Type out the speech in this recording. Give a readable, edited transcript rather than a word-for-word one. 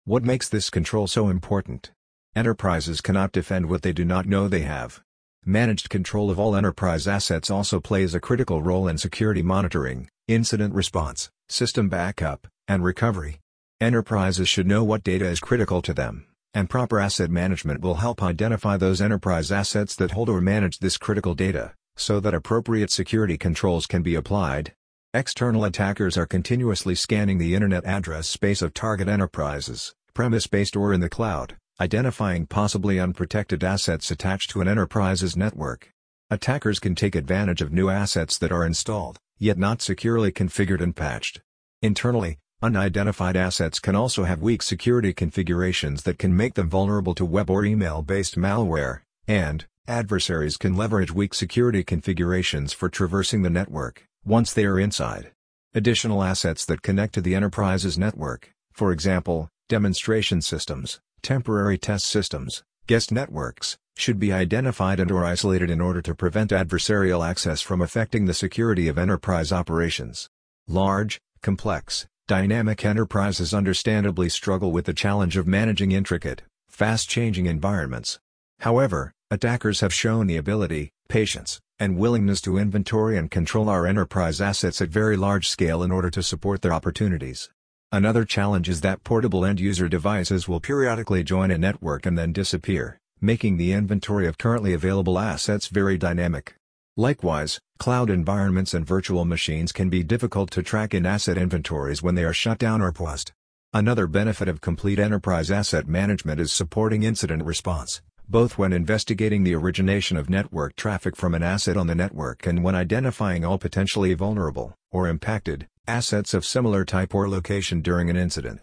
What makes this control so important? Enterprises cannot defend what they do not know they have. Managed control of all enterprise assets also plays a critical role in security monitoring, incident response, system backup, and recovery. Enterprises should know what data is critical to them, and proper asset management will help identify those enterprise assets that hold or manage this critical data, so that appropriate security controls can be applied. External attackers are continuously scanning the internet address space of target enterprises, premise-based or in the cloud, identifying possibly unprotected assets attached to an enterprise's network. Attackers can take advantage of new assets that are installed, yet not securely configured and patched. Internally, unidentified assets can also have weak security configurations that can make them vulnerable to web or email-based malware, and adversaries can leverage weak security configurations for traversing the network, once they are inside. Additional assets that connect to the enterprise's network, for example, demonstration systems, temporary test systems, guest networks, should be identified and/or isolated in order to prevent adversarial access from affecting the security of enterprise operations. Large, complex, dynamic enterprises understandably struggle with the challenge of managing intricate, fast-changing environments. However, attackers have shown the ability, patience, and willingness to inventory and control our enterprise assets at very large scale in order to support their opportunities. Another challenge is that portable end-user devices will periodically join a network and then disappear, making the inventory of currently available assets very dynamic. Likewise, cloud environments and virtual machines can be difficult to track in asset inventories when they are shut down or paused. Another benefit of complete enterprise asset management is supporting incident response, both when investigating the origination of network traffic from an asset on the network and when identifying all potentially vulnerable, or impacted, assets of similar type or location during an incident.